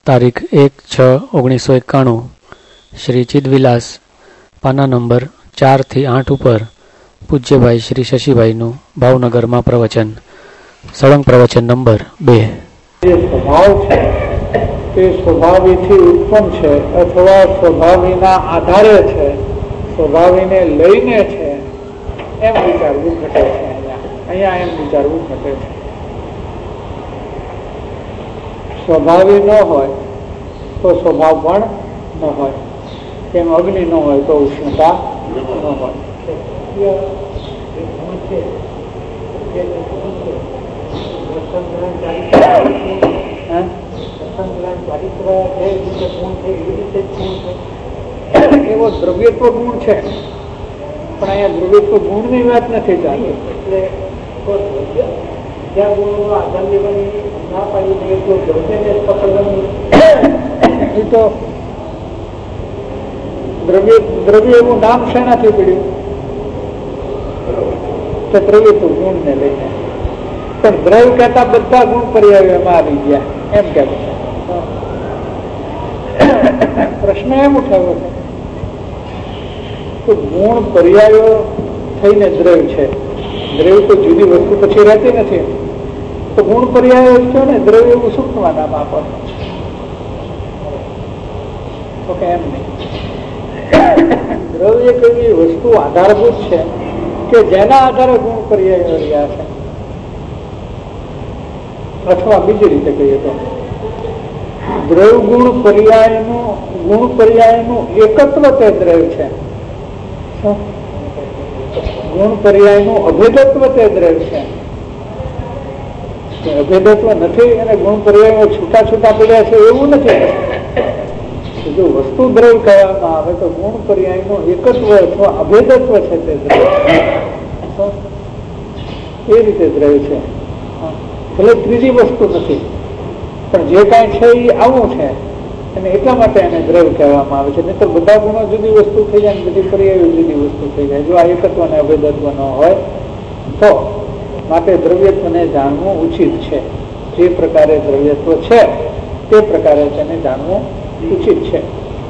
તારીખ 1/6/1991 શ્રી ચિદવિલાસ પાના નંબર 4 થી 8 ઉપર પૂજ્યભાઈ શ્રી શશીભાઈનું ભાવનગરમાં પ્રવચન. સળંગ પ્રવચન નંબર 2. જે સ્વભાવ છે તે સ્વભાવીથી ઉત્પન્ન છે અથવા સ્વભાવીના આધારે છે, સ્વભાવીને લઈને છે, એમ વિચારવું ઘટે છે. અહીંયા એમ વિચારવું ઘટે છે. સ્વભાવી ન હોય તો સ્વભાવ પણ ન હોય, કેમ અગ્નિ ન હોય તો ઉષ્ણતા ન હોય. એવો દ્રવ્યત્વ ગુણ છે, પણ અહીંયા દ્રવ્યત્વ ગુણ ની વાત નથી ચાલતી. એટલે જ્યાં ગુણો આધાર લેવાની ના પાડી તો દ્રવ્યને પકડવાની, એ તો દ્રવ્ય એવું નામ શેનાથી પડ્યું કે દ્રવ્યત્વ ગુણ ને લઈને. પણ દ્રવ્ય કહેતા બધા ગુણ પર્યાયો એમાં આવી ગયા એમ કેવું છે. પ્રશ્ન એમ ઉઠાવ્યો છે કે ગુણ પર્યાયો થઈને દ્રવ્ય છે. દ્રવ્ય તો જુદી વસ્તુ પછી રહેતી નથી, તો ગુણ પર્યાયો છે ને દ્રવ્ય એવું સૂક્ષ્મમાં નામ આપો તો કે એમ નહીં. દ્રવ્ય કઈ વસ્તુ આધારભૂત છે કે જેના આધારે ગુણ પર્યાયો રહ્યા છે, અથવા બીજી રીતે કહીએ તો દ્રવ્ય ગુણ પર્યાયનું એકત્વ તે દ્રવ્ય છે. ગુણ પર્યાયનું અભેદત્વ તે દ્રવ્ય છે. અભેદત્વ નથી અને ગુણ પર્યાયો છૂટા છૂટા પડ્યા છે એવું નથી. જો વસ્તુ દ્રવ્ય કહેવામાં આવે તો ગુણ પર્યાયનું એકત્વ અથવા અભેદત્વ છે તે દ્રવ્ય, એ રીતે દ્રવ્ય છે. ભલે ત્રીજી વસ્તુ નથી, પણ જે કાંઈ છે એ આવું છે અને એટલા માટે એને દ્રવ્ય કહેવામાં આવે છે. નહીં તો બધા ગુણો જુદી વસ્તુ થઈ જાય, બધી પર્યાયો જુદી વસ્તુ થઈ જાય. જો આ એકત્વ અને અભેદત્વ ન હોય તો માટે દ્રવ્યત્વને જાણવું ઉચિત છે. જે પ્રકારે દ્રવ્યત્વ છે તે પ્રકારે તેને જાણવું ઉચિત છે.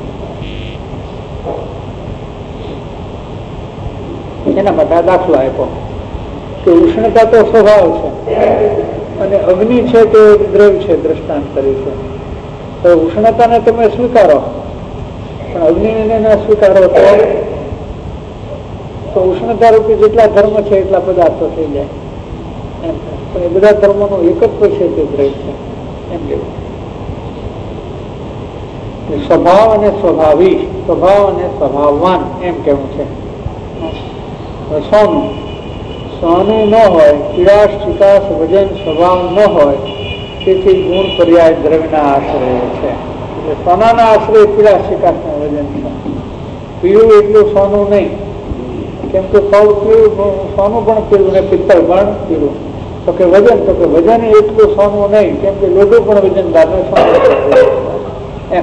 એના માટે દાખલો આપ્યો કે ઉષ્ણતા તો સ્વભાવ છે અને અગ્નિ છે તે દ્રવ્ય છે, દ્રષ્ટાંત કર્યું છે. તો ઉષ્ણતાને તમે સ્વીકારો પણ અગ્નિને ના સ્વીકારો તો ઉષ્ણતા રૂપી જેટલા ધર્મ છે એટલા પદાર્થો થઈ જાય. પણ એ બધા ધર્મોનું એકત્વ છે તે દ્રવ્ય છે એમ કેવું. સ્વભાવ અને સ્વભાવી, સ્વભાવ અને સ્વભાવવાન એમ કેવું છે. સોનું ન હોય, પીળાશ ચિકાસ વજન સ્વભાવ ન હોય, તેથી ગુણ પર્યાય દ્રવ્યના આશ્રય છે. એટલે સોનાના આશ્રય પીળાશ ચિકાસ ના વજન છે. પીળું એટલું સોનું નહીં, કેમ કે પીળું સોનું પણ પીળું ને પિત્તળ પણ પીળું. તો કે વજન, તો કે વજન એટલું સોનું નહીં, કેમ કે લોઢું પણ વજનદાર ને સોનું એમ.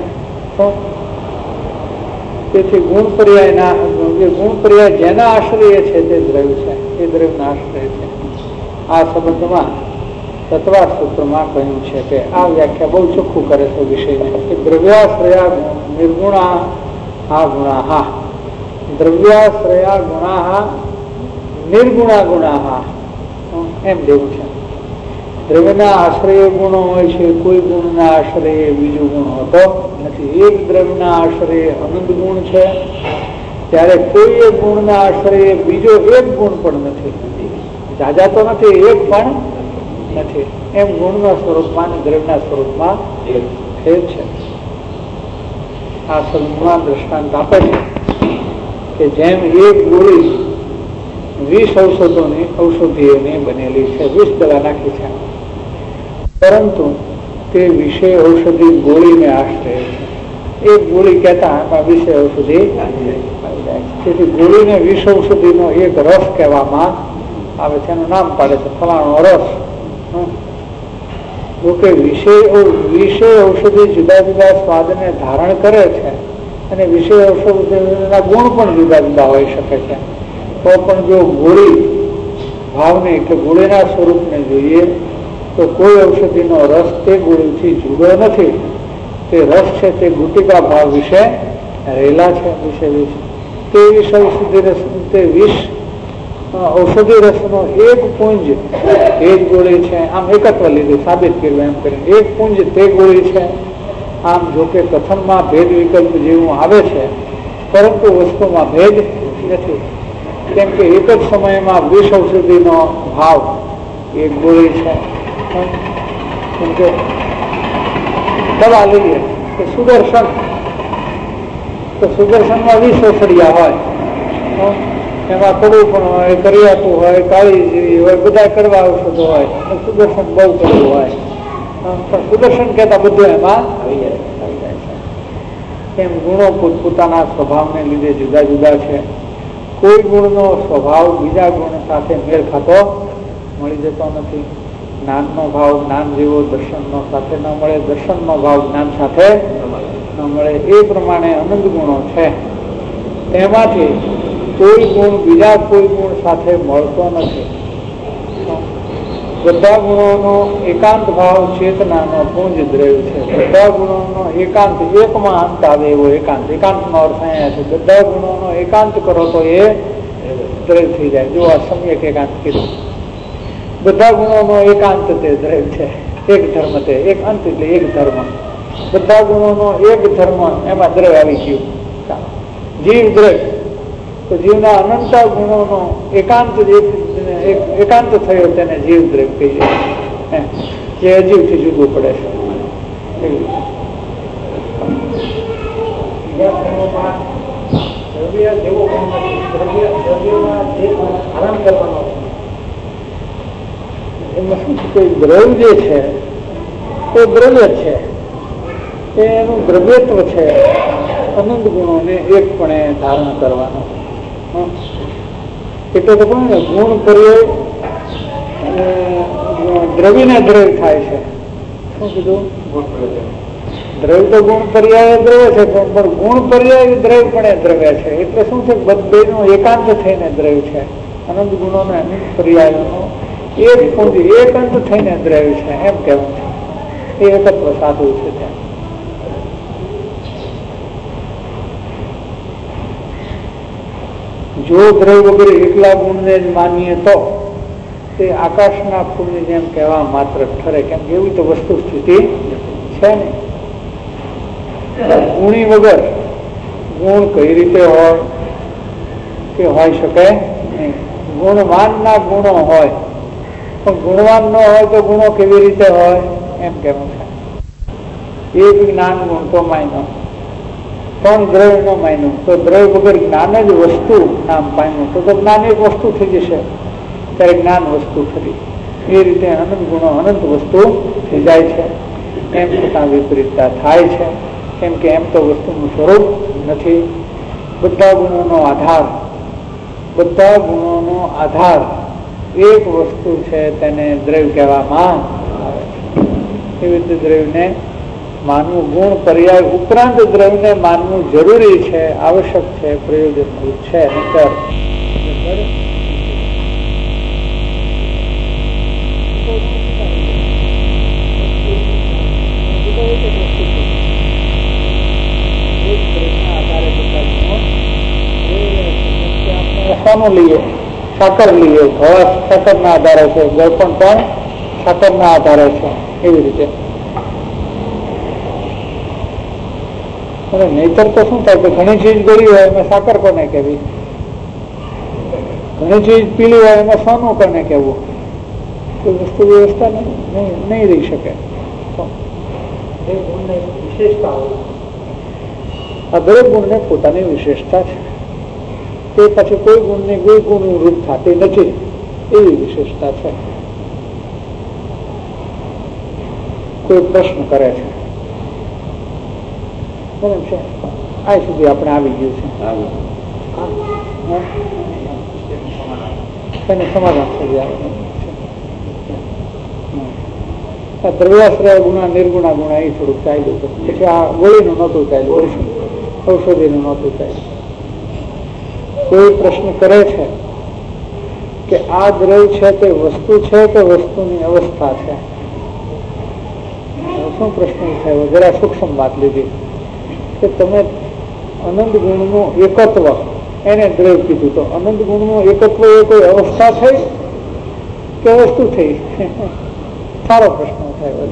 તેથી ગુણ પર્યાય જેના આશ્રય છે તે દ્રવ્ય છે, એ દ્રવ્યના આશ્રય છે. આ સંબંધમાં તત્વાર સૂત્રમાં કહ્યું છે કે આ વ્યાખ્યા બહુ ચોખ્ખું કરે છે વિષયને કે દ્રવ્યાશ્રયા નિર્ગુણા હા ગુણા, દ્રવ્યાશ્રયા ગુણા નિર્ગુણા ગુણા એમ દેવું છે. દ્રવ્યના આશ્રય ગુણો હોય છે, કોઈ ગુણના આશ્રય બીજું ગુણ હોતો નથી. એક દ્રવ્યના આશ્રય અનંત ગુણ છે, ત્યારે કોઈ એક ગુણના આશ્રય બીજો એક ગુણ પણ નથી. જાજા તો નથી, એક પણ નથી. એમ ગુણના સ્વરૂપમાં અને દ્રવ્યના સ્વરૂપમાં ફેર છે. આ સંબંધમાં દ્રષ્ટાંત આપે છે કે જેમ એક ગોળી 20 ઔષધિઓની બનેલી છે, 20 દવા નાખી છે, પરંતુ તે વિષય ઔષધિ ગોળીને આશ્રય છે. એક ગોળી કહેતા એમાં 20 ઔષધિ, તેથી ગોળીને 20 ઔષધિનો એક રસ કહેવામાં આવે છે. એનું નામ પાડે છે ફલાણો રસ. જોકે વિષય ઔષધિ જુદા જુદા સ્વાદને ધારણ કરે છે અને વિષય ઔષધિના ગુણ પણ જુદા જુદા હોઈ શકે છે. તો પણ જો ગોળી ભાવને કે ગોળીના સ્વરૂપને જોઈએ તો કોઈ ઔષધિનો રસ તે ગોળીથી જુદો નથી. તે રસ છે તે ગુટિકા ભાવ વિશે રહેલા છે. તે વિષ ઔષધિ રસ, તે વિષ ઔષધિ રસનો એક પુંજ એ જ ગોળી છે. આમ એકત્વ લીધું, સાબિત કર્યું એમ કરીને એક પુંજ તે ગોળી છે. આમ જોકે કથનમાં ભેદ વિકલ્પ જેવું આવે છે, પરંતુ વસ્તુમાં ભેદ નથી. કેમ કે એક જ સમયમાં વિષ ઔષધિનો ભાવ એક ગોળી છે. કેમ કે દવા લઈએ કે સુદર્શન, તો સુદર્શનમાં 20 ઔષધિયા હોય, એમાં કડવું પણ હોય, કરિયાતું હોય, કાળી જેવી હોય, બધા કડવા ઔષધો હોય. સુદર્શન બહુ કડવું હોય, પણ સુદર્શન કહેતા બધું એમાં આવી જાય છે. એમ ગુણો પોતપોતાના સ્વભાવને લીધે જુદા જુદા છે. કોઈ ગુણનો સ્વભાવ બીજા ગુણ સાથે મેળ ખાતો મળી જતો નથી. જ્ઞાનનો ભાવ જ્ઞાન જેવો દર્શનનો સાથે ન મળે, દર્શનનો ભાવ જ્ઞાન સાથે ન મળે. એ પ્રમાણે અનંત ગુણો છે. તેમાંથી કોઈ ગુણ બીજા કોઈ ગુણ સાથે મળતો નથી. બધા ગુણોનો એકાંત ભાવ ચેતનાનો પુંજ દ્રવ્ય છે. બધા ગુણોનો એકાંત, એકમાં અંત આવે એવો એકાંત. એકાંતનો અર્થ અહીંયા છે બધા ગુણોનો એકાંત કરો તો એ દ્રવ્ય થઈ જાય. જો આ સમ્યક એકાંત કીધું. બધા ગુણોનો એકાંત તે દ્રવ્ય છે. એક ધર્મ, તે એક અંત એટલે એક ધર્મ. બધા ગુણોનો એક ધર્મ, એમાં દ્રવ્ય આવી ગયું. જીવ દ્રવ્ય, તો જીવના અનંત ગુણોનો એકાંત એકાંત થયો તેને જીવ દ્રવ્ય કહી જાય, જે અજીવથી જુદું પડે છે. દ્રવ્ય જેવો આરામ કરવાનો એમાં શું છે? કોઈ દ્રવ્ય જે છે તે દ્રવ્ય છે, એનું દ્રવ્યત્વ છે અનંત ગુણોને એકપણે ધારણ કરવાનો. એટલે તો પણ ગુણ પર્યાય દ્રવ્યને દ્રવ્ય થાય છે. શું કીધું? દ્રવ્ય તો ગુણ પર્યાય દ્રવ્ય છે, પણ ગુણ પર્યાય દ્રવ્ય પણ દ્રવ્ય છે. એટલે શું છે? બેનું એકાંત થઈને દ્રવ્ય છે. અનંત ગુણોને અનંત પર્યાયનો એક પુંજ એકાંત થઈને દ્રવ્ય છે, એમ કહેવું છે. એ એકત્વ સાધુ છે. ત્યાં જો દ્રવ્ય વગેરે એકલા ગુણને જ માનીએ તો તે આકાશના ફૂલની જેમ કહેવા માત્ર ઠરે. કેમ કે એવી તો વસ્તુ સ્થિતિ છે ને. ગુણી વગર ગુણ કઈ રીતે હોય કે હોઈ શકે નહીં. ગુણવાનના ગુણો હોય, પણ ગુણવાન ન હોય તો ગુણો કેવી રીતે હોય એમ કહેવું છે. એક જ્ઞાન ગુણ તો માયનો, પણ દ્રવ્ય નો માન્યું તો દ્રવ્ય વગર જ્ઞાન જ વસ્તુ નામ પામ્યું તો જ્ઞાન એક વસ્તુ થઈ જશે, ત્યારે જ્ઞાન વસ્તુ ખરી. એ રીતે અનંત ગુણો અનંત વસ્તુ થઈ જાય છે. એમ છતાં વિપરીતતા થાય છે. કેમ કે એમ તો વસ્તુનું સ્વરૂપ નથી. બધા ગુણોનો આધાર એક વસ્તુ છે, તેને દ્રવ્ય કહેવામાં આવે છે. એવી રીતે દ્રવ્યને માનવું ગુણ પર્યાય ઉપરાંત દ્રવ્યને માનવું જરૂરી છે, આવશ્યક છે, પ્રયોજનભૂત છે. નહીંતર સોનું લઈએ, સાકર લઈએ, ઘોડા સાકર ના આધારે છે, ગળપણ પણ સાકર ના આધારે છે. એવી રીતે નહીતર તો શું થાય કે ઘણી ચીજ ગળી હોય એમાં સાકર કોને કહેવી, ઘણી ચીજ પીલી હોય એમાં સોનું કોને કહેવું? કોઈ વસ્તુ વ્યવસ્થા નહીં રહી શકે. વિશેષતા હોય, આ દરેક ગુણને પોતાની વિશેષતા છે. તે પછી કોઈ ગુણને કોઈ ગુણ રૂપ થતી નથી, એવી વિશેષતા છે. કોઈ પ્રશ્ન કરે છે, બરાબર છે, આ સુધી આપણે આવી ગયું છે. એને સમાધાન થઈ જાય. દ્રવ્યાશ્રય ગુણા નિર્ગુણા ગુણા એ થોડુંક ચાલ્યું હતું. પછી આ ગોળીનું નહોતું ચાલ્યું, ઔષધિનું નહોતું ચાલ્યું. કોઈ પ્રશ્ન કરે છે કે આ દ્રવ્ય છે તે વસ્તુ છે કે વસ્તુની અવસ્થા છે? શું પ્રશ્ન થયો? જરા સૂક્ષ્મ વાત લીધી કે તમે અનંત ગુણનું એકત્વ એને દ્રવ્ય કીધું. તો અનંત ગુણનું એકત્વ એ કોઈ અવસ્થા થઈ કે વસ્તુ થઈ? સારો પ્રશ્ન થયો.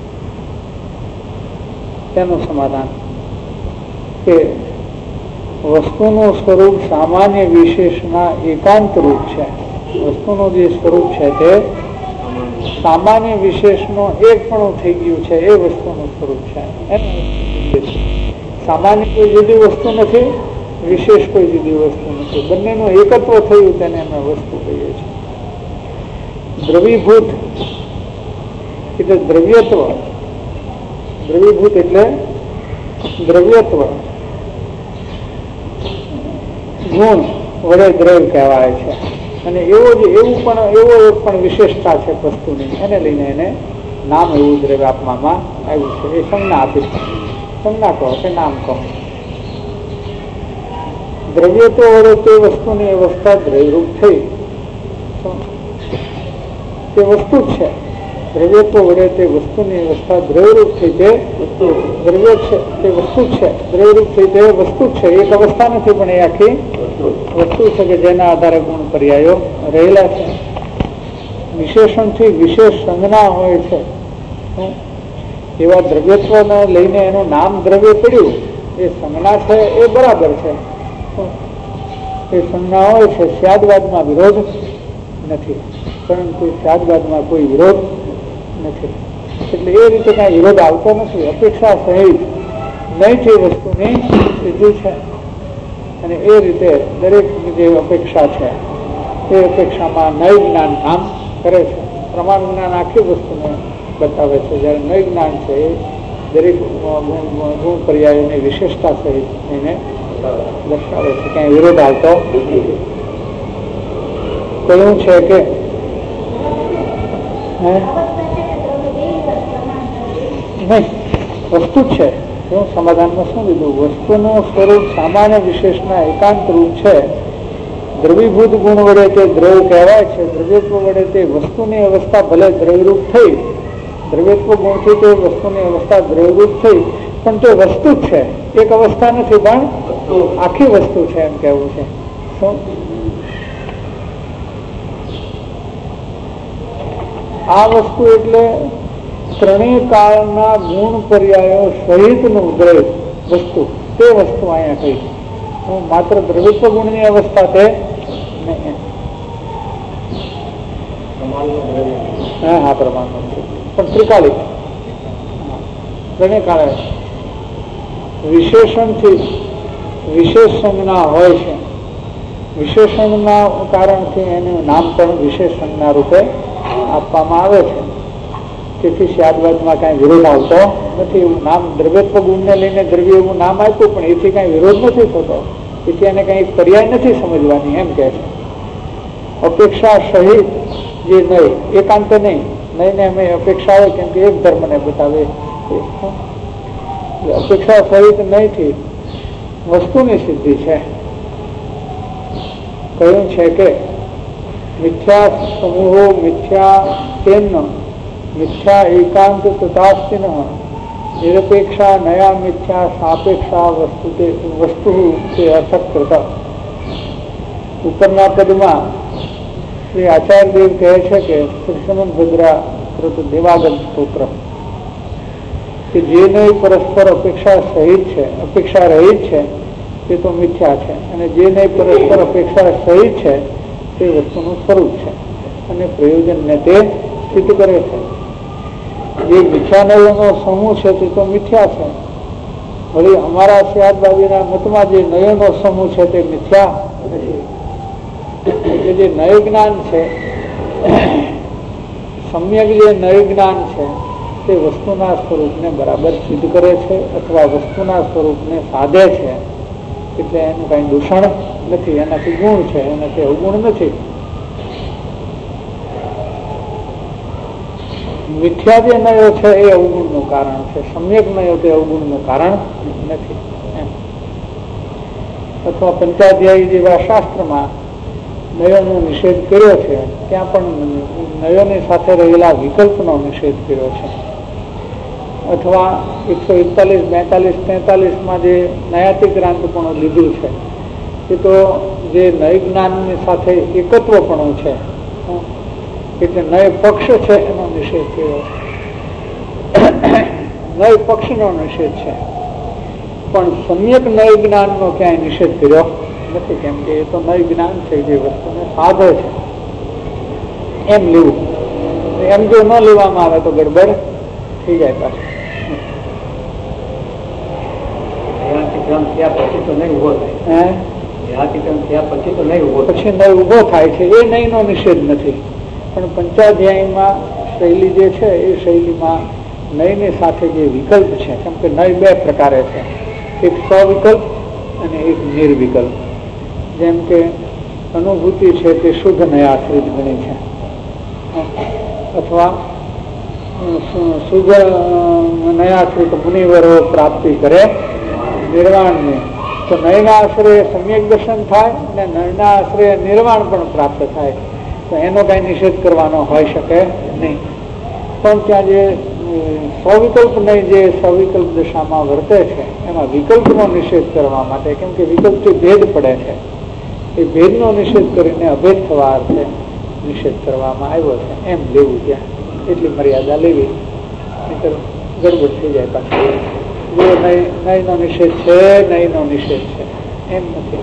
તેનું સમાધાન કે વસ્તુનું સ્વરૂપ સામાન્ય વિશેષના એકાંત રૂપ છે. વસ્તુનું જે સ્વરૂપ છે તે સામાન્ય વિશેષનો એક પણ થઈ ગયું છે, એ વસ્તુનું સ્વરૂપ છે. સામાન્ય કોઈ જુદી વસ્તુ નથી, વિશેષ કોઈ જુદી વસ્તુ નથી, બંનેનું એકત્વ થયું તેને અમે વસ્તુ કહીએ છીએ. દ્રવીભૂત એટલે દ્રવ્યત્વ, દ્રવીભૂત એટલે દ્રવ્યત્વ, ગુણ વડે દ્રવ્ય કહેવાય છે. અને એવો પણ વિશેષતા છે વસ્તુની, એને લઈને એને નામ એવું દ્રવ્ય આપવામાં આવ્યું છે. એ સંજ્ઞા આપી, સંજ્ઞા કહો કે નામ કહો. દ્રવ્યત્વ વડે તે વસ્તુની અવસ્થા દ્રવ્યરૂપ થઈ, તે વસ્તુ જ છે. દ્રવ્યત્વ વડે તે વસ્તુની અવસ્થા દ્રવ્યરૂપ થઈ, તે દ્રવ્ય છે, તે વસ્તુ છે. દ્રવ્યરૂપ થઈ તે વસ્તુ છે, એક અવસ્થા નથી પણ એ આખી વસ્તુ છે કે જેના આધારે ગુણ પર્યાયો રહેલા છે. વિશેષણથી વિશેષ સંજ્ઞા હોય છે. એવા દ્રવ્યત્વને લઈને એનું નામ દ્રવ્ય પડ્યું, એ સંજ્ઞા છે એ બરાબર છે. એ સંજ્ઞા હોય છે, સ્યાદવાદમાં વિરોધ નથી, પરંતુ સ્યાદવાદમાં કોઈ વિરોધ નથી. એટલે એ રીતે કઈ વિરોધ આવતો નથી. અપેક્ષા સહિત નહીં તે વસ્તુની સિદ્ધિ છે. અને એ રીતે દરેક જે અપેક્ષા છે એ અપેક્ષામાં નય જ્ઞાન કામ કરે છે. પ્રમાણ જ્ઞાન આખી વસ્તુને બતાવે છે, જ્યારે નય જ્ઞાન છે એ દરેક ગુણ પર્યાયોની વિશેષતા સહિત એને દર્શાવે છે. ક્યાંય વિરોધ આવતો કહ્યું છે કે નહીં, વસ્તુ જ છે. શું સમાધાનમાં શું લીધું? વસ્તુનું સ્વરૂપ સામાન્ય વિશેષના એકાંત રૂપ છે. દ્રવીભૂત ગુણ વડે તે દ્રવ્ય કહેવાય છે. દ્રવ્યત્વ વડે તે વસ્તુની અવસ્થા ભલે દ્રવ્યરૂપ થઈ, દ્રવ્યત્વ ગુણથી તે વસ્તુની અવસ્થા દ્રવ્યરૂપ થઈ, પણ તે વસ્તુ જ છે, એક અવસ્થા નથી પણ આખી વસ્તુ છે એમ કહેવું છે. શું આ વસ્તુ એટલે ત્રણેય કાળના ગુણ પર્યાયો સહિતનું દ્રવ્ય વસ્તુ, તે વસ્તુ અહીંયા કહી. માત્ર દ્રવ્યત્વ ગુણની અવસ્થા તે નહીં. હા, પ્રમાણમાં પણ ત્રિકાલિક ત્રણેય કાળે વિશેષણથી વિશેષ સંજ્ઞા હોય છે. વિશેષણના કારણથી એનું નામ પણ વિશેષ સંજ્ઞા રૂપે આપવામાં આવે છે. તેથી સ્યાદવાદમાં કઈ વિરોધ આવતો નથી. એવું નામ દ્રવ્યત્વ ગુણને લઈને દ્રવ્ય એવું નામ આપ્યું, પણ એથી કઈ વિરોધ નથી થતો. એથી એને કઈ પર્યાય નથી સમજવાની એમ કે છે. અપેક્ષા સહિત જે નય, એકાંત નહીં, નઈને અમે અપેક્ષા હોય કેમ કે એક ધર્મને બતાવે. અપેક્ષા સહિત નહીંથી વસ્તુની સિદ્ધિ છે. કહ્યું છે કે મિથ્યા સમૂહો મિથ્યા તેન મિથ્યા એકાંત તથાસ્તિ નિરપેક્ષા નયા મિથ્યા સાપેક્ષા વસ્તુ તે અર્થકૃત. ઉપરના પદમાં શ્રી આચાર્યદેવ કહે છે કે શ્રીમદ ભદ્રા કૃત દેવાગમ સ્તોત્ર કે જે નહીં પરસ્પર અપેક્ષા સહિત છે, અપેક્ષા રહિત છે, તે તો મિથ્યા છે. અને જે નહીં પરસ્પર અપેક્ષા સહિત છે તે વસ્તુનું સ્વરૂપ છે અને પ્રયોજનને તે સિદ્ધ કરે છે. જે મિથ્યાનયોનો સમૂહ છે તે તો મિથ્યા છે. વળી અમારા સ્યાદબાદીના મતમાં જે નયોનો સમૂહ છે તે મિથ્યા નથી. એટલે જે નય જ્ઞાન છે, સમ્યક જે નય જ્ઞાન છે તે વસ્તુના સ્વરૂપને બરાબર સિદ્ધ કરે છે અથવા વસ્તુના સ્વરૂપને સાધે છે. એટલે એનું કઈ દૂષણ નથી, એનાથી ગુણ છે, એનાથી અવગુણ નથી. મિથ્યા જે નયો છે એ અવગુણનું કારણ છે, સમ્યક નયો તે અવગુણનું કારણ નથી. અથવા પંચાધ્યાયી જેવા શાસ્ત્રમાં નયોનો નિષેધ કર્યો છે, ત્યાં પણ નયોની સાથે રહેલા વિકલ્પનો નિષેધ કર્યો છે. અથવા 141, 42, 43માં જે નયાતિક્રાંતપણું લીધું છે એ તો જે નય જ્ઞાનની સાથે એકત્વપણું છે, એટલે નય પક્ષ છે એનો નિષેધ કર્યો. નય પક્ષનો નિષેધ છે, પણ સમ્યક નય જ્ઞાનનો ક્યાંય નિષેધ કર્યો નથી, કેમ કે એ તો નય જ્ઞાન છે જે વસ્તુને સાધે છે એમ લેવું. એમ જો ન લેવામાં આવે તો ગડબડ થઈ જાય પાછું. પછી નય ઉભો થાય છે એ નય નો નિષેધ નથી, પણ પંચાધ્યાયમાં શૈલી જે છે એ શૈલીમાં નયની સાથે જે વિકલ્પ છે, કેમ કે નય બે પ્રકારે છે, એક સ્વવિકલ્પ અને એક નિર્વિકલ્પ. જેમ કે અનુભૂતિ છે તે શુદ્ધ નયાશ્રિત ગણી છે, અથવા શુદ્ધ નયાશ્રિત મુનિવરો પ્રાપ્તિ કરે નિર્વાણની, તો નયના આશ્રય સમ્યક દર્શન થાય અને નયના આશ્રય નિર્વાણ પણ પ્રાપ્ત થાય, તો એનો કઈ નિષેધ કરવાનો હોઈ શકે નહીં. પણ ત્યાં જે સ્વવિકલ્પ નહીં, જે સવિકલ્પ દશામાં વર્તે છે એમાં વિકલ્પનો નિષેધ કરવા માટે, કેમ કે વિકલ્પથી ભેદ પડે છે, એ ભેદનો નિષેધ કરીને અભેદ થવા અર્થે નિષેધ કરવામાં આવ્યો છે એમ લેવું. ત્યાં એટલી મર્યાદા લેવી, ગડબડ થઈ જાય પાછી. જો નયનો નિષેધ છે, નયનો નિષેધ છે એમ નથી.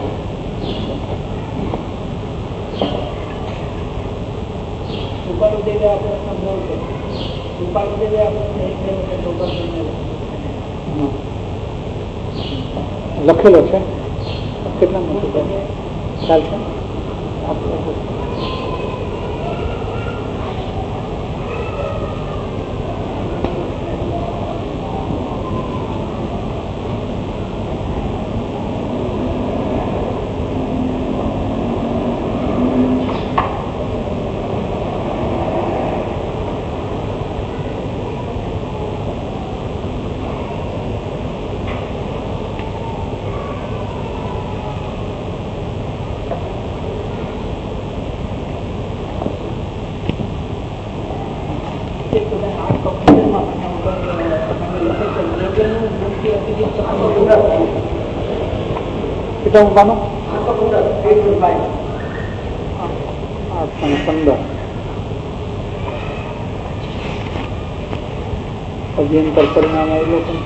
લખેલો છે કેટલા ખ્યાલ છે? કેટલા મૂકવાનું? 815 અભ્યંતર પરિણામ આવેલું છે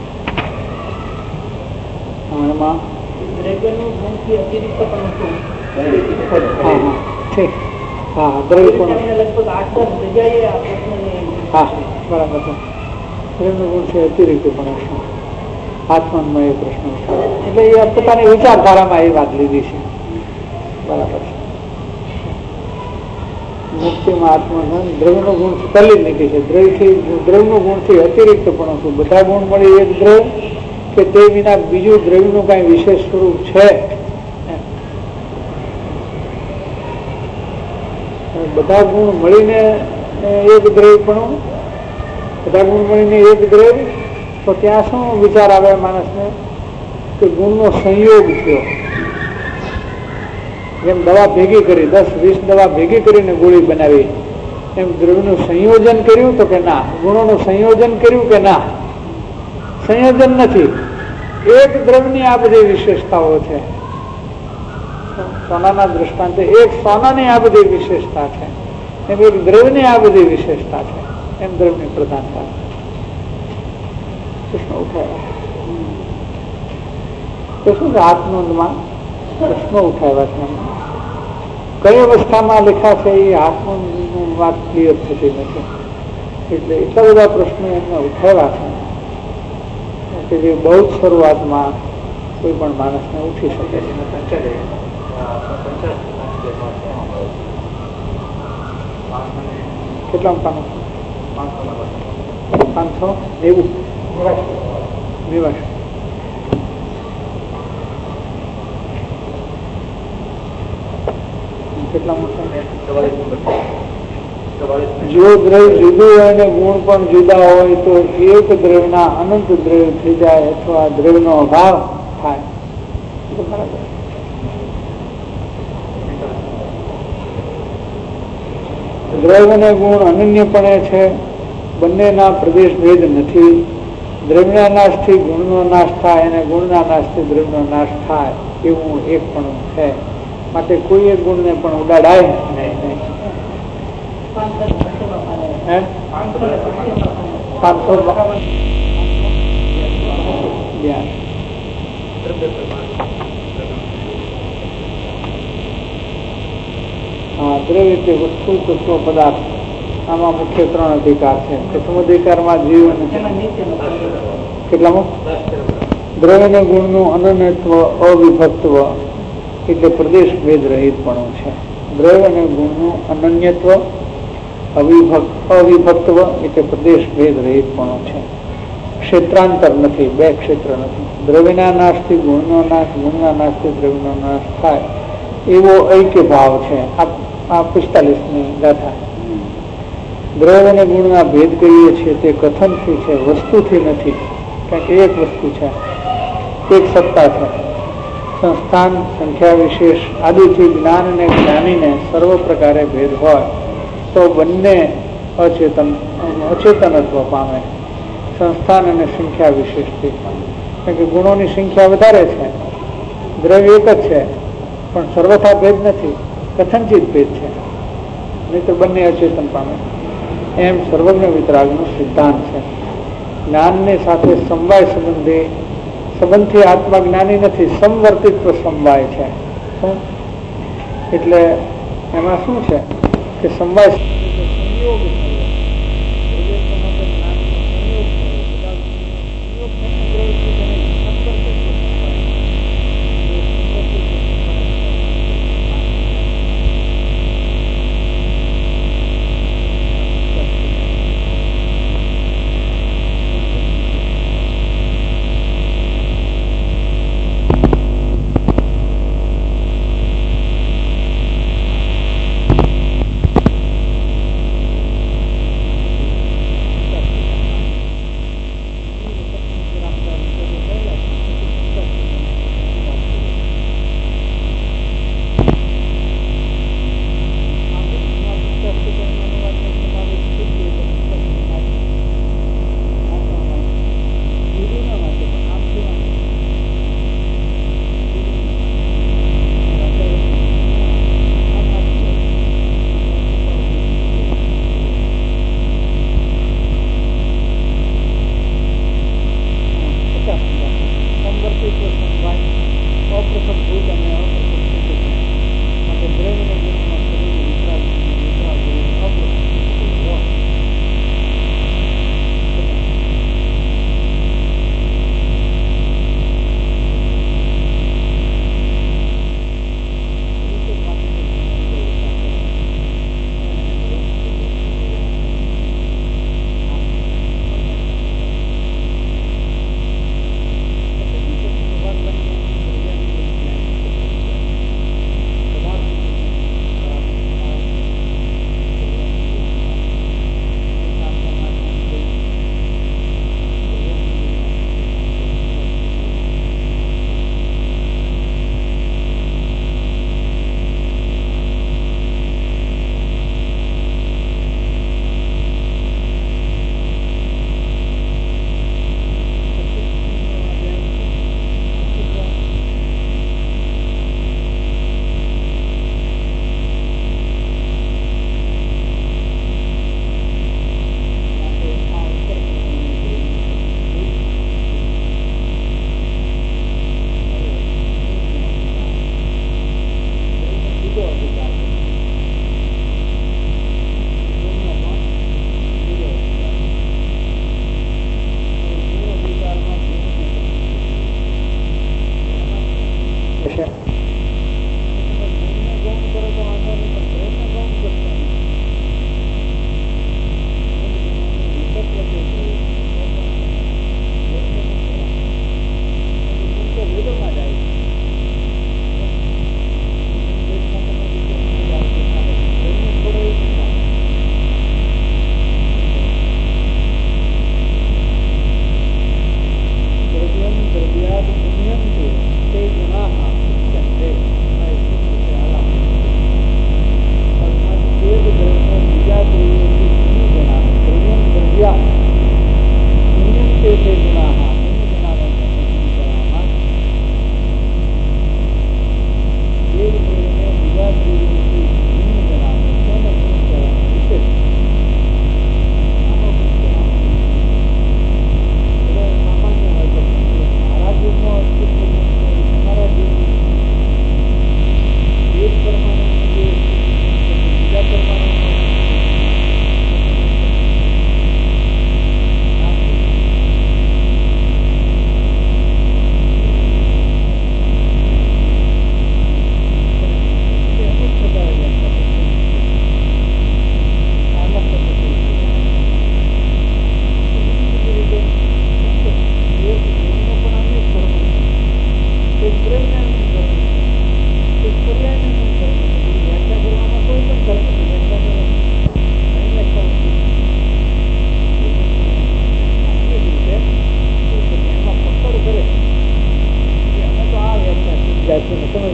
એમાં. હા, દ્રવ્ય પણ હા બરાબર છે. દ્રવ્ય ગુણ છે અતિરિક્ત પણ આત્મનમાં એ પ્રશ્ન એટલે એ પોતાની વિચારધારામાં એ વાત લીધી છે. બરાબર છે. મુક્તિમાં આત્મધન દ્રવ્યનો ગુણ પહેલી જ નીતિ છે. દ્રવ્યનો ગુણથી અતિરિક્ત પણ શું બધા ગુણ મળી એક દ્રવ્ય કે તે વિના બીજું દ્રવ્યનું કઈ વિશેષ સ્વરૂપ છે? બધા ગુણ મળીને એક દ્રવ્ય પણ, બધા ગુણ મળીને એક દ્રવ્ય, તો ત્યાં શું વિચાર આવે માણસને કે ગુણનો સંયોગ થયો. જેમ દવા ભેગી કરી 10-20 દવા ભેગી કરીને ગોળી બનાવી, એમ દ્રવ્યનું સંયોજન કર્યું તો કે ના? ગુણોનું સંયોજન કર્યું કે ના? સંયોજન નથી. એક દ્રવ્યની આ બધી વિશેષતાઓ છે. સોનાના દ્રષ્ટાંતે એક સોનાની આ બધી વિશેષતા છે, એમ એક દ્રવ્યની આ બધી વિશેષતા છે, એમ દ્રવ્યની પ્રધાનતા પ્રશ્ન ઉઠાવ્યા. તો શું છે આત્મનોંધમાં પ્રશ્નો ઉઠાવ્યા છે. કઈ અવસ્થામાં લેખા છે એ આત્મનોંધનું વાત ક્લિયર થતી નથી, એટલે એટલા બધા પ્રશ્નો એમને ઉઠાવ્યા છે કે જે બહુ જ શરૂઆતમાં કોઈ પણ માણસને ઉઠી શકે છે. કેટલા પાનું? 590 નિવાસ. કેટલા જો દ્રવ્ય જુદું હોય અને ગુણ પણ જુદા હોય તો એક દ્રવ્યના અનંત દ્રવ્ય થઈ જાય અથવા દ્રવ્યનો અભાવ થાય. બરાબર. દ્રવ્ય અને ગુણ અનન્યપણે છે બંનેના પ્રદેશ ભેદ નથી. દ્રવ્યના નાશથી ગુણનો નાશ થાય અને ગુણના નાશથી દ્રવ્યનો નાશ થાય એવું એક પણ છે. માટે કોઈ એક ગુણને પણ ઉડાડાય નહીં. દ્રવ્ય તે વસ્તુ તત્વ પદાર્થ, આમાં મુખ્ય 3 અધિકાર છે. પ્રથમ અધિકારમાં જીવ અને કેટલામાં દ્રવ્ય ને ગુણનું અનન્યત્વ અવિભક્તવ એટલે પ્રદેશ ભેદ રહિતપણું છે. દ્રવ્ય અને ગુણનું અનન્યત્વ અવિભક્તવ એટલે પ્રદેશ ભેદ રહિતપણું છે. ક્ષેત્રાંતર નથી, 2 ક્ષેત્ર નથી. દ્રવ્યના નાશથી ગુણનો નાશ, ગુણના નાશથી દ્રવ્યનો નાશ થાય એવો ઐક્ય ભાવ છે. આ 45મી ગાથા. દ્રવ્ય અને ગુણના ભેદ કહીએ છીએ તે કથનથી છે, વસ્તુથી નથી. કારણ કે એક વસ્તુ છે, એક સત્તા છે. સંસ્થાન, સંખ્યા વિશેષ આદિથી જ્ઞાન અને જ્ઞાનીને સર્વ પ્રકારે ભેદ હોય તો બંને અચેતનત્વ પામે. સંસ્થાન અને સંખ્યા વિશેષથી, કારણ કે ગુણોની સંખ્યા વધારે છે, દ્રવ્ય એક જ છે, પણ સર્વથા ભેદ નથી, કથનચિત ભેદ છે, નહીં તો બંને અચેતન પામે. એમ સર્વજ્ઞ વિતરાગનો સિદ્ધાંત છે. જ્ઞાનની સાથે સમવાય સંબંધથી આત્મા જ્ઞાની નથી, સમવર્તિત્વ સમવાય છે. એટલે એમાં શું છે કે સમવાય સંયોગ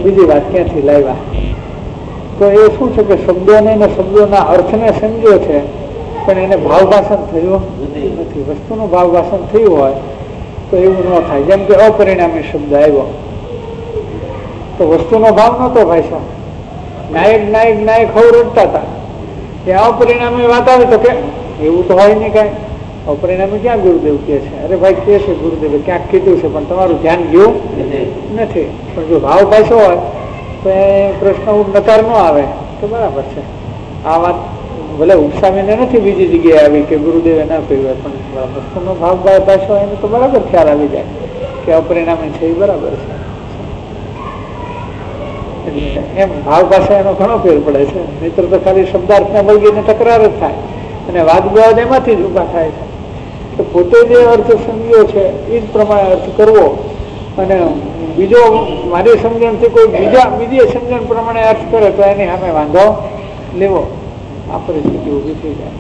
બીજી વાત ક્યાંથી લાવ્યા? તો એ શું છે કે શબ્દોને ને શબ્દોના અર્થને સમજ્યો છે, પણ એને ભાવ ભાષણ થયું નથી. વસ્તુનું ભાવ ભાષણ થયું હોય તો એવું ન થાય. જેમ કે અપરિણામી શબ્દ આવ્યો તો વસ્તુનો ભાવ નહોતો ભાઈસો. નાયક નાયક નાયક હવ રડતા હતા. ત્યાં અપરિણામી વાત આવે તો કે એવું તો હોય નહીં કાંઈ. અપરિણામી ક્યાં ગુરુદેવ કહે છે? અરે ભાઈ કે છે ગુરુદેવે ક્યાંક કીધું છે, પણ તમારું ધ્યાન ગયું નથી. પણ જો ભાવ ભાષો હોય તો એ પ્રશ્ન નકાર ન આવે તો બરાબર છે. આ વાત ભલે ઉપસાવીને નથી બીજી જગ્યાએ આવી કે ગુરુદેવે ના કહ્યું હોય, પણ વસ્તુનો ભાવ ભાષો એને તો બરાબર ખ્યાલ આવી જાય કે અપરિણામી છે એ બરાબર છે. એમ ભાવ ભાષા એનો ઘણો ફેર પડે છે. મિત્ર તો ખાલી શબ્દાર્થને વળગીને તકરાર જ થાય અને વાદ વિવાદ એમાંથી જ ઉભા થાય છે. તો પોતે જે અર્થ સમજ્યો છે એ જ પ્રમાણે અર્થ કરવો, અને બીજો મારી સમજણથી કોઈ બીજી સમજણ પ્રમાણે અર્થ કરે તો એની સામે વાંધો લેવો. આ પરિસ્થિતિ ઊભી થઈ જાય.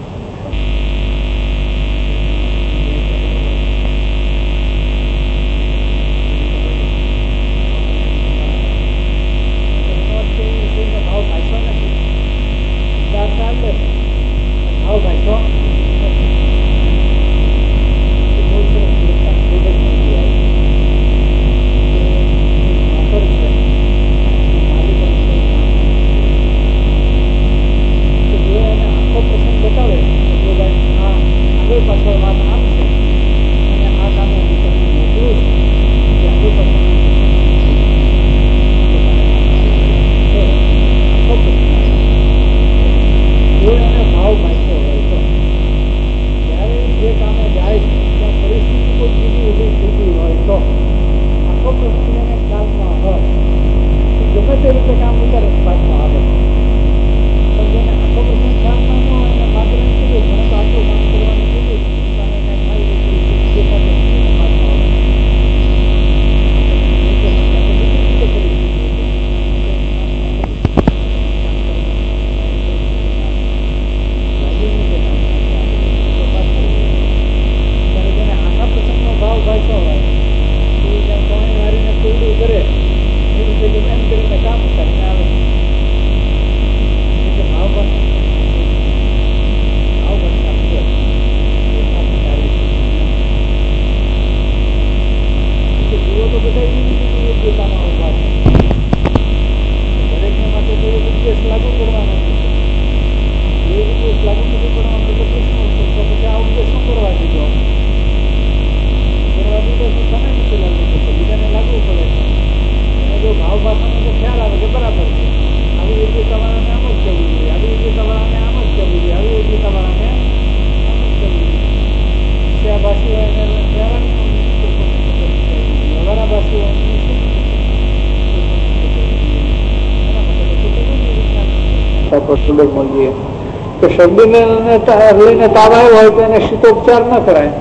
શરદીને લઈને તાવ આવ્યો હોય તો એને શીતોપચાર ન કરાય.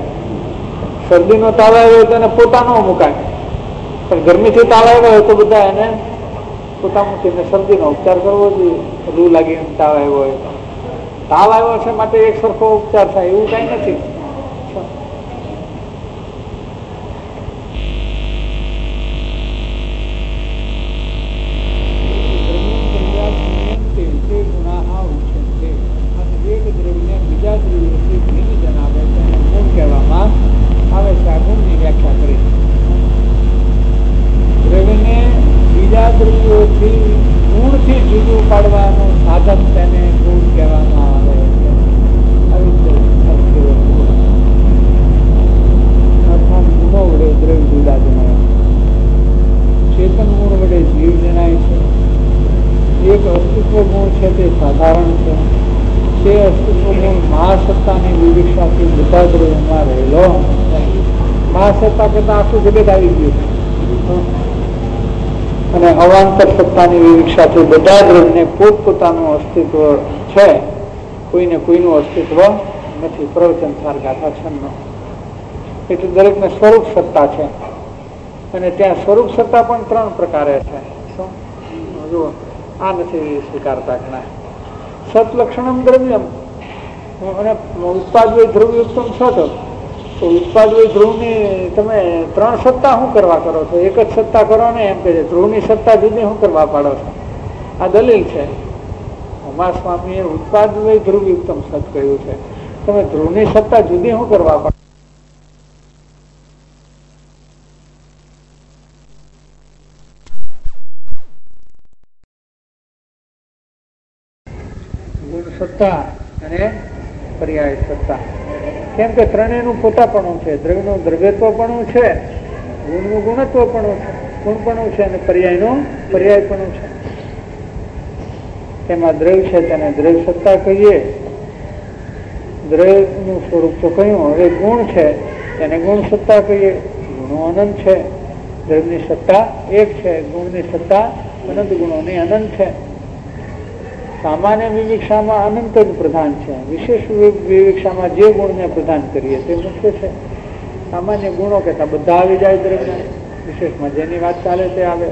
શરદીનો તાવ આવ્યો હોય તો એને પોતા ન મુકાય, પણ ગરમીથી તાવ આવ્યો હોય તો બધા એને પોતા મૂકીને શરદીનો ઉપચાર કરવો જોઈએ. લૂ લાગીને તાવ આવ્યો હોય તો તાવ આવ્યો છે માટે એક સરખો ઉપચાર થાય એવું કઈ નથી. ગુણથી જુદું પાડવાનું સાધન તેને ગુણ કહેવામાં આવે છે. અર્થાત ગુણો વડે દ્રવ્ય જુદા જણાય છે. ચેતન ગુણ વડે જીવ જણાય છે. એક અસ્તિત્વ ગુણ છે તે સાધારણ છે. તે અસ્તિત્વ ગુણ મહાસત્તાની વિવિક્ષાથી બધા દ્રવ્યમાં રહેલો. મહાસત્તા કરતા આખું જગત આવી ગયું અને અવાંતર સત્તાની વિવિક્ષાથી બધા દ્રવ્યને પોતપોતાનું અસ્તિત્વ છે, કોઈને કોઈનું અસ્તિત્વ નથી. પ્રવચન સાર ગાથા છન્નો એટલે દરેકને સ્વરૂપ સત્તા છે, અને ત્યાં સ્વરૂપ સત્તા પણ 3 પ્રકારે છે. શું જુઓ, આ નથી સ્વીકારતા ઘણા. સત લક્ષણમ દ્રવ્યમ અને ઉત્પાદ દ્રવ્યુક્તમ સત. તો ઉત્પાદ ધ્રુવની તમે 3 સત્તા શું કરવા કરો છો? એક જ સત્તા કરો ને એમ કે છે. ધ્રુવની સત્તા જુદી શું કરવા પાડો છો? આ દલીલ છે. ઉમા સ્વામીએ ઉત્પાદ ધ્રુવ યુક્તમ સત કહ્યું છે. તમે ધ્રુવની સત્તા જુદી શું કરવા પાડો? ગુણ સત્તા અને પર્યાય સત્તા. કેમ કે ત્રણેયનું પોતાપણું છે. દ્રવ્યનું દ્રવ્યત્વપણું છે, ગુણનું ગુણત્વપણું છે, ગુણપણું છે, અને પર્યાયનું પર્યાયપણું છે. તેમાં દ્રવ્ય છે તેને દ્રવ્ય સત્તા કહીએ. દ્રવ્યનું સ્વરૂપ તો કહ્યું. હવે ગુણ છે તેને ગુણ સત્તા કહીએ. ગુણો અનંત છે, દ્રવ્યની સત્તા એક છે, ગુણની સત્તા અનંત ગુણોની અનંત છે. સામાન્ય વિવિક્ષામાં અનંત જ પ્રધાન છે. વિશેષ વિવિક્ષામાં જે ગુણને પ્રધાન કરીએ તે મુખ્ય છે. સામાન્ય ગુણો કહેતા બધા આવી જાય દ્રવ્ય, વિશેષમાં જેની વાત ચાલે તે આવે,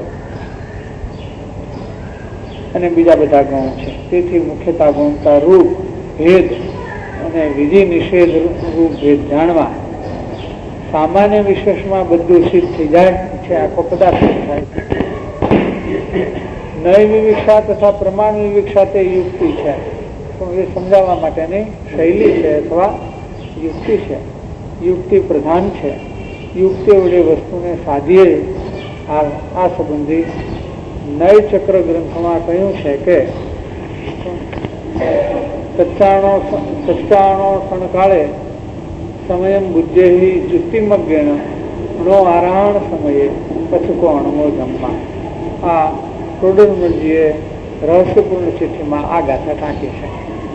અને બીજા બધા ગુણ છે. તેથી મુખ્યતા ગુણતા રૂપ ભેદ અને વિધિ નિષેધ રૂપ ભેદ જાણવા સામાન્ય વિશેષમાં બધું સિદ્ધ થઈ જાય છે. આખો પદાર્થ થાય છે. નય વિવિક્ષા તથા પ્રમાણ વિવિક્ષા તે યુક્તિ છે. તો એ સમજાવવા માટેની શૈલી છે અથવા યુક્તિ છે. યુક્તિ પ્રધાન છે. યુક્તિ વડે વસ્તુને સાધીએ. આ સંબંધી નય ચક્ર ગ્રંથમાં કહ્યું છે કે સચ્ચાણો સણકાળે સમયમ બુદ્ધેહી જુક્તિમજ્ઞેન નો આરાહણ સમયે પછુકો અણમો જમવા. આ ટોડરમલજીએ રહસ્યપૂર્ણ ચિઠ્ઠીમાં આ ગાથા ટાંકી છે.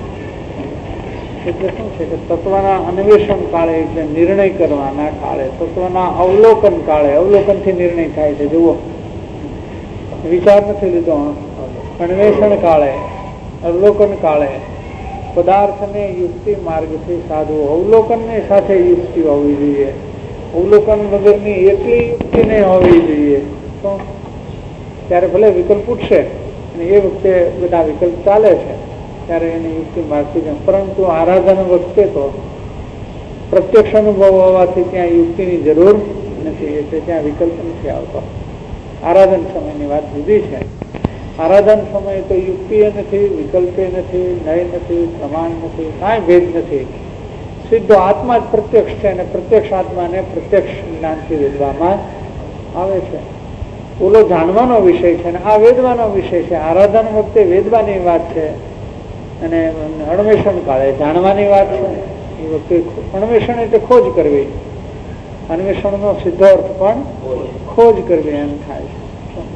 એટલે શું છે કે તત્વના અન્વેષણ કાળે, એટલે નિર્ણય કરવાના કાળે, તત્વના અવલોકન કાળે, અવલોકનથી નિર્ણય થાય છે. જુઓ, વિચાર નથી લીધો. અન્વેષણ કાળે, અવલોકન કાળે પદાર્થને યુક્તિ માર્ગથી સાધવું. અવલોકનની સાથે યુક્તિ હોવી જોઈએ. અવલોકન વગરની એકલી યુક્તિ નહીં હોવી જોઈએ. તો ત્યારે ભલે વિકલ્પ ઉઠશે અને એ વખતે બધા વિકલ્પ ચાલે છે ત્યારે એની યુક્તિ માર્ગથી જાય. પરંતુ આરાધન વખતે તો પ્રત્યક્ષ અનુભવ હોવાથી ત્યાં યુક્તિની જરૂર નથી. એટલે ત્યાં વિકલ્પ નથી આવતો. આરાધન સમયની વાત જુદી છે. આરાધન સમયે તો યુક્તિ નથી, વિકલ્પે નથી, નય નથી, પ્રમાણ નથી, કાંઈ ભેદ નથી. સીધો આત્મા જ પ્રત્યક્ષ છે અને પ્રત્યક્ષ આત્માને પ્રત્યક્ષ જ્ઞાનથી વેદવામાં આવે છે. ઓલો જાણવાનો વિષય છે અને આ વેદવાનો વિષય છે. આરાધન વખતે વેદવાની વાત છે અને અન્વેષણ કાળે જાણવાની વાત છે. એ વખતે અન્વેષણ એટલે ખોજ કરવી. અન્વેષણનો સીધો અર્થ પણ ખોજ કરવી એમ થાય છે.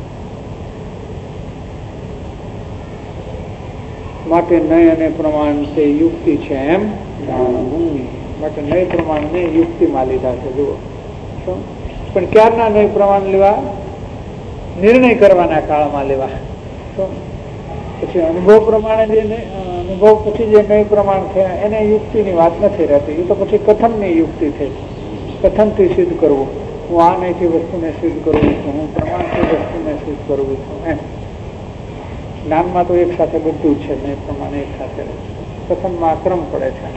માટે નય અને પ્રમાણ તે યુક્તિ છે એમ જાણવું. માટે નય પ્રમાણને યુક્તિમાં લીધા છે. જુઓ, પણ ક્યારના નય પ્રમાણ લેવા? નિર્ણય કરવાના કાળમાં લેવા. પછી અનુભવ પ્રમાણે જે અનુભવ પછી જે નય પ્રમાણ છે એને યુક્તિની વાત નથી રહેતી. એ તો પછી કથનની યુક્તિ થઈ. કથનથી સિદ્ધ કરવું. હું આ નહીંથી વસ્તુને સિદ્ધ કરું છું, હું પ્રમાણથી વસ્તુને સિદ્ધ કરું છું. એમ જ્ઞાનમાં તો એક સાથે બધું છે. નય પ્રમાણે એક સાથે કથનમાં ક્રમ પડે છે.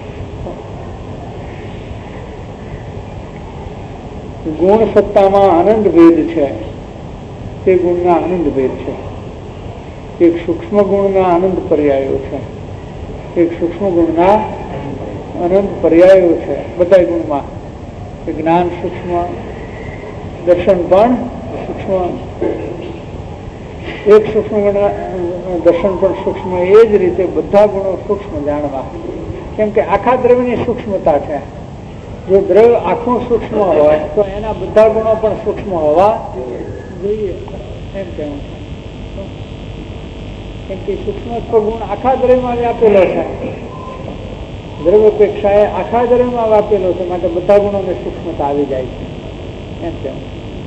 ગુણ સત્તામાં આનંદ ભેદ છે. તે ગુણના આનંદ ભેદ છે. એક સૂક્ષ્મ ગુણના આનંદ પર્યાયો છે. એક સૂક્ષ્મ ગુણના અનંત પર્યાયો છે. બધા ગુણમાં જ્ઞાન સૂક્ષ્મ, દર્શન પણ સૂક્ષ્મ. એક સૂક્ષ્મ દર્શન પણ સૂક્ષ્મ. એ જ રીતે બધા ગુણો સૂક્ષ્મ જાણવા. કેમ કે આખા દ્રવ્યની સૂક્ષ્મતા છે. જો દ્રવ્ય આખું સૂક્ષ્મ હોય તો એના બધા ગુણો પણ સૂક્ષ્મ હોવા જોઈએ એમ કહેવું છે. કેમ કે સૂક્ષ્મત્વ ગુણ આખા દ્રવ્યમાં વ્યાપેલો છે. દ્રવ્ય અપેક્ષાએ આખા દ્રવ્યમાં વ્યાપેલો છે. માટે બધા ગુણોને સૂક્ષ્મતા આવી જાય છે એમ કહેવું.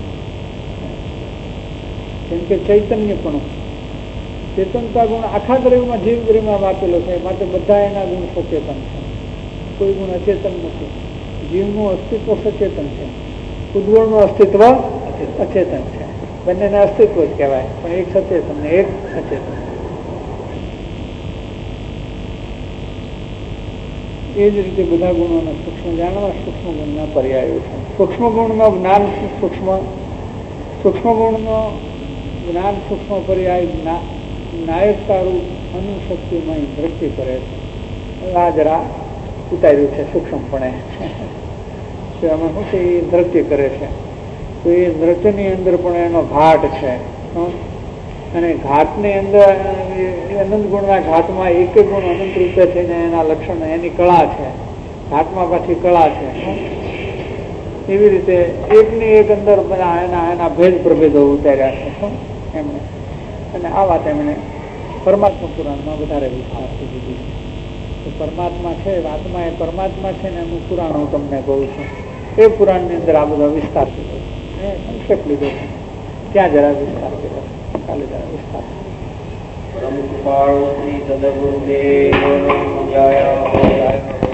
કેમ કે ચૈતન્ય પણ ચેતનતા ગુણ આખા દ્રવ્યમાં જીવ દ્રવ્યમાં વાપેલો છે. માટે બધા એના ગુણ સચેતન છે. કોઈ ગુણ અચેતન નથી. જીવનું અસ્તિત્વ સચેતન છે, ઉદ્વળનું અસ્તિત્વ અચેતન છે. બંનેને અસ્તિત્વ જ કહેવાય, પણ એક સચેતન ને એક અચેતન. એ જ રીતે બધા ગુણોને સૂક્ષ્મ જાણવા સૂક્ષ્મ ગુણના પર્યાયો છે. સૂક્ષ્મ ગુણનો જ્ઞાન સૂક્ષ્મ ગુણનો જ્ઞાન સૂક્ષ્મ પર્યાય નાયકતારૂપ અનુશક્તિમય દ્રષ્ટિ કરે છે. આ જરા ઉતાર્યું છે સૂક્ષ્મપણે. આમાં શું છે, એ નૃત્ય કરે છે તો એ નૃત્યની અંદર પણ એનો ઘાટ છે. અને ઘાટની અંદર અનંત ગુણના ઘાટમાં એક ગુણ અનંત રૂપે થઈને એના લક્ષણ એની કળા છે. ઘાટમાં પાછી કળા છે. એવી રીતે એકની એક અંદર બધા એના ભેદ પ્રભેદો ઉતાર્યા છે એમણે. અને આ વાત એમણે પરમાત્મા પુરાણમાં વધારે વિસ્તારથી દીધી છે. પરમાત્મા છે, આત્મા એ પરમાત્મા છે ને એનું પુરાણ હું તમને કહું છું. એ પુરાણની અંદર આ બધા વિસ્તાર કીધો છે. સંક્ષેપ લીધો છે, ત્યાં જરા વિસ્તાર કર્યો છે. કાલે જરા વિસ્તાર પરમ કૃપાળુ શ્રી સદગુરુદેવ